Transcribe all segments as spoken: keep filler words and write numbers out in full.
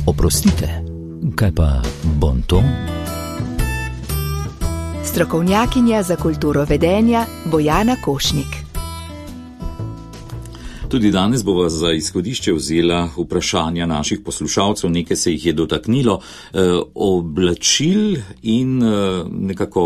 Oprostite, kaj pa bonton? Strokovnjakinja za kulturo vedenja Bojana Košnik. Tudi danes bova za izhodišče vzela vprašanja naših poslušalcev, nekaj se jih je dotaknilo, eh, oblačil in eh, nekako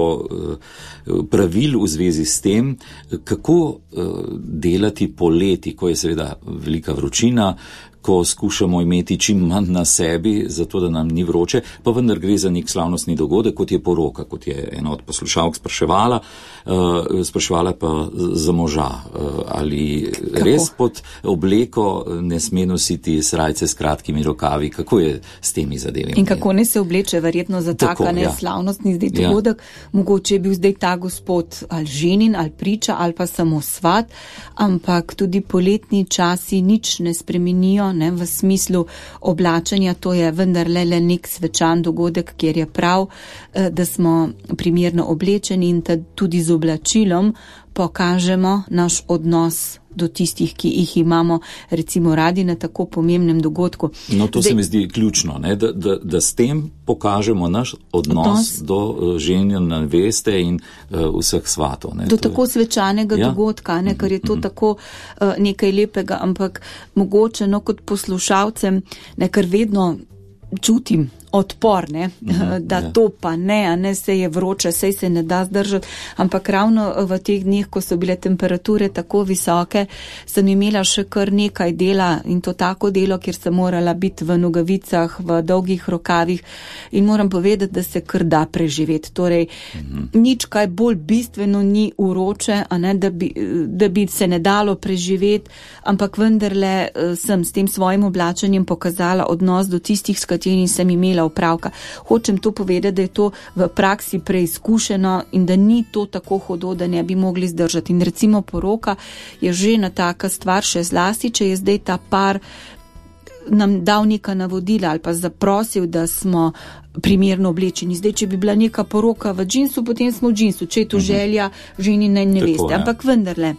eh, pravil v zvezi s tem, kako eh, delati poleti, ko je seveda velika vročina, ko skušamo imeti čim manj na sebi, zato da nam ni vroče, pa vendar gre za nek slavnostni dogodek, kot je poroka, kot je ena od poslušalk spraševala, uh, spraševala pa za moža, uh, ali kako? Res pod obleko ne sme nositi srajce s kratkimi rokavi, kako je s temi zadevami? In kako ne se obleče verjetno za taka ne ja. slavnostni zdaj dogodek, ja. Mogoče je bil zdaj ta gospod ali ženin, ali priča, ali pa samo svat, ampak tudi poletni časi nič ne spremenijo, ne, v smislu oblačenja, to je vendarle le nek svečan dogodek, kjer je prav, da smo primerno oblečeni in tudi z oblačilom pokažemo naš odnos do tistih, ki jih imamo recimo radi na tako pomembnem dogodku. No, to Zdaj, se mi zdi ključno, ne? Da, da, da s tem pokažemo naš odnos, odnos. do uh, ženja neveste in uh, vseh svatov. Ne? Do to tako je... svečanega ja? dogodka, ne? Ker je to mm-hmm. tako uh, nekaj lepega, ampak mogoče no, kot poslušalcem, ne, ker vedno čutim odpor, ne, mm-hmm, da ja. to pa ne, a ne se je vroče, sej se ne da zdržati, ampak ravno v teh dneh, ko so bile temperature tako visoke, sem imela še kar nekaj dela in to tako delo, kjer sem morala biti v nogavicah, v dolgih rokavih in moram povedati, da se kar da preživeti. Torej, mm-hmm. nič kaj bolj bistveno ni vroče, a ne, da bi, da bi se ne dalo preživeti, ampak vendarle sem s tem svojim oblačenjem pokazala odnos do tistih, s katerimi sem imela upravka. Hočem to povedati, da je to v praksi preizkušeno in da ni to tako hudo, da ne bi mogli zdržati. In recimo poroka je že ena taka stvar, še zlasti, če je zdaj ta par nam dal neka navodila ali pa zaprosil, da smo primerno oblečeni. Zdaj, če bi bila neka poroka v džinsu, potem smo v džinsu, če je to želja ženine neveste. Ampak vendarle,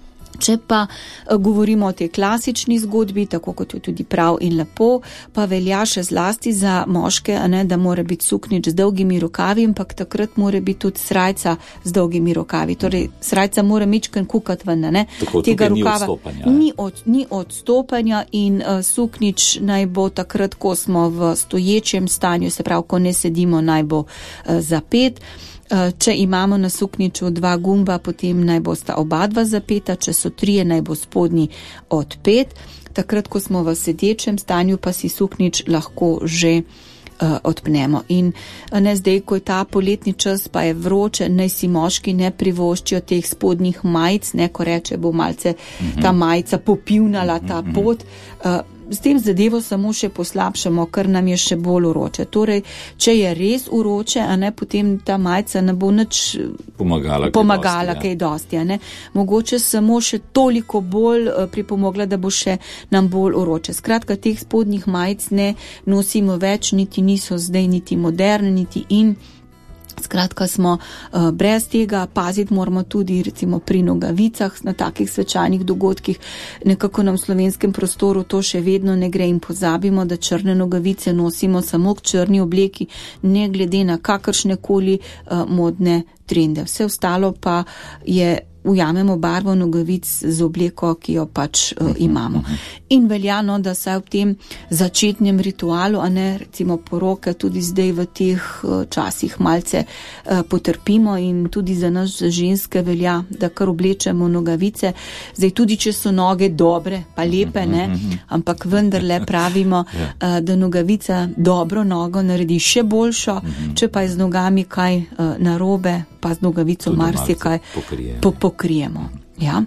če pa govorimo o tej klasični zgodbi, tako kot je tudi prav in lepo, pa velja še zlasti za moške, a ne, da mora biti suknjič z dolgimi rokavi, ampak takrat mora biti tudi srajca z dolgimi rokavi. Torej, srajca mora mičken kukat ven, ne? Tako, tega ni rokava odstopanja. Ni, od, ni odstopanja in uh, suknjič naj bo takrat, ko smo v stoječem stanju, se pravi, ko ne sedimo, naj bo uh, zapet. Če imamo na suknjiču dva gumba, potem naj bosta oba dva zapeta, če so trije, naj bo spodnji odpet. Takrat, ko smo v sedečem stanju, pa si suknjič lahko že uh, odpnemo. In ne zdaj, ko je ta poletni čas, pa je vroče, naj si moški ne privoščijo teh spodnjih majic, ne, ko reče, bo malce mm-hmm. ta majica popivnala ta mm-hmm. pot. Uh, S tem zadevo samo še poslabšamo, ker nam je še bolj vroče. Torej, če je res vroče, a ne, potem ta majica ne bo nič pomagala, pomagala kaj dosti, ja. kaj dosti, a ne. Mogoče samo še toliko bolj pripomogla, da bo še nam bolj vroče. Skratka, teh spodnjih majic ne nosimo več, niti niso zdaj niti moderne, niti in. Skratka, smo uh, brez tega, paziti moramo tudi recimo pri nogavicah na takih svečanih dogodkih. Nekako nam v slovenskem prostoru to še vedno ne gre in pozabimo, da črne nogavice nosimo samo k črni obleki, ne glede na kakršne koli uh, modne trende. Vse ostalo pa je ujamemo barvo nogavic z obleko, ki jo pač uh, imamo. In veljano, da se v tem začetnem ritualu, a ne recimo poroke, tudi zdaj v teh uh, časih malce uh, potrpimo in tudi za nas za ženske velja, da kar oblečemo nogavice. Zdaj tudi, če so noge dobre, pa lepe, ne, ampak vendarle pravimo, uh, da nogavica dobro nogo naredi še boljšo, če pa je z nogami kaj uh, narobe, pa z nogavico marsikaj pokrijemo. Ja.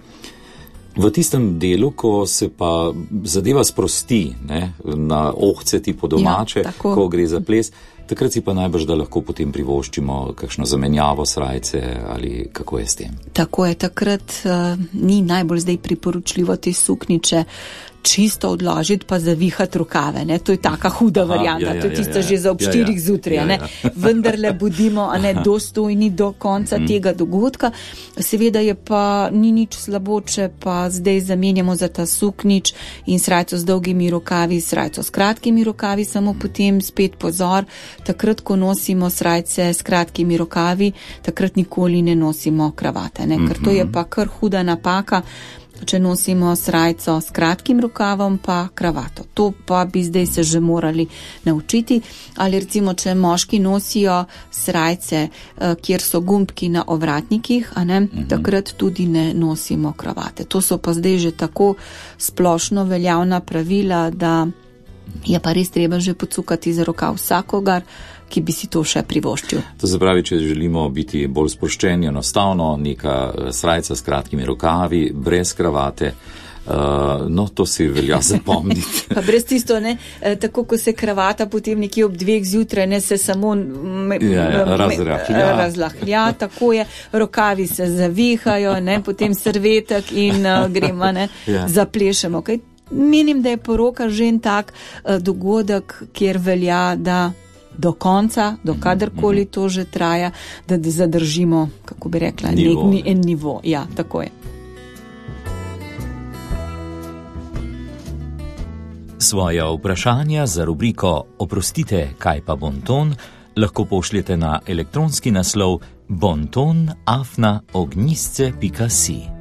V tistem delu, ko se pa zadeva sprosti, ne, na ohceti po domače, ja, ko gre za ples, Takrat si pa najbrž, da lahko potem privoščimo kakšno zamenjavo srajce ali kako je s tem. Tako je, takrat uh, ni najbolj zdaj priporočljivo te sukniče čisto odložiti pa zavihati rokave, ne? To je taka huda Aha, varianta, ja, ja, to je tista ja, ja, že za ob ja, štirih ja, zjutraj, ja, ja. Vendarle budimo, a ne, dostojni do konca mm. tega dogodka. Seveda je pa ni nič slabo, če pa zdaj zamenjamo za ta suknič in srajco z dolgimi rokavi, srajco s kratkimi rokavi, samo potem spet pozor, takrat, ko nosimo srajce s kratkimi rokavi, takrat nikoli ne nosimo kravate, ne? Ker to je pa kar huda napaka, če nosimo srajco s kratkim rokavom pa kravato. To pa bi zdaj se že morali naučiti. Ali recimo, če moški nosijo srajce, kjer so gumbki na ovratnikih, a ne, mhm. takrat tudi ne nosimo kravate. To so pa zdaj že tako splošno veljavna pravila, da je pa res treba že pocukati za rokav vsakogar, ki bi si to še privoščil. To se pravi, če želimo biti bolj sproščeni, enostavno, neka srajca s kratkimi rokavi, brez kravate, uh, no, to si velja zapomniti. Pa brez tisto, ne, tako, ko se kravata potem nekje ob dveh zjutraj, ne, se samo me, ja, razrahlja. razlahlja, tako je, rokavi se zavihajo, ne, potem servetek in uh, gremo, ne, ja. zaplešemo. Okay? Menim, da je poroka že en tak uh, dogodek, kjer velja, da do konca, do kadarkoli to že traja, da zadržimo, kako bi rekla, nivo. nek en nivo. Ja, tako je. Svoja vprašanja za rubriko Oprostite, kaj pa bonton, lahko pošljete na elektronski naslov bonton afna ognjisce pika si.